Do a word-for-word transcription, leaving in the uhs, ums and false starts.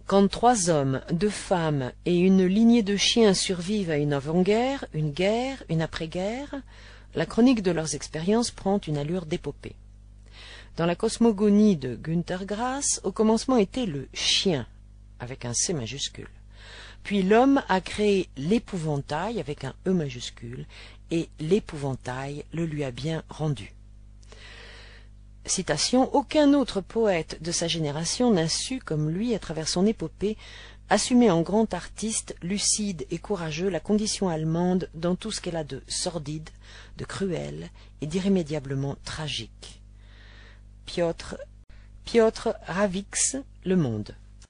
Quand trois hommes, deux femmes et une lignée de chiens survivent à une avant-guerre, une guerre, une après-guerre, la chronique de leurs expériences prend une allure d'épopée. Dans la cosmogonie de Günter Grass, au commencement était le chien, avec un C majuscule. Puis l'homme a créé l'épouvantail avec un E majuscule, et l'épouvantail le lui a bien rendu. Citation, aucun autre poète de sa génération n'a su, comme lui, à travers son épopée, assumer en grand artiste, lucide et courageux, la condition allemande dans tout ce qu'elle a de sordide, de cruel et d'irrémédiablement tragique. Piotr, Piotr Rawicz, Le Monde.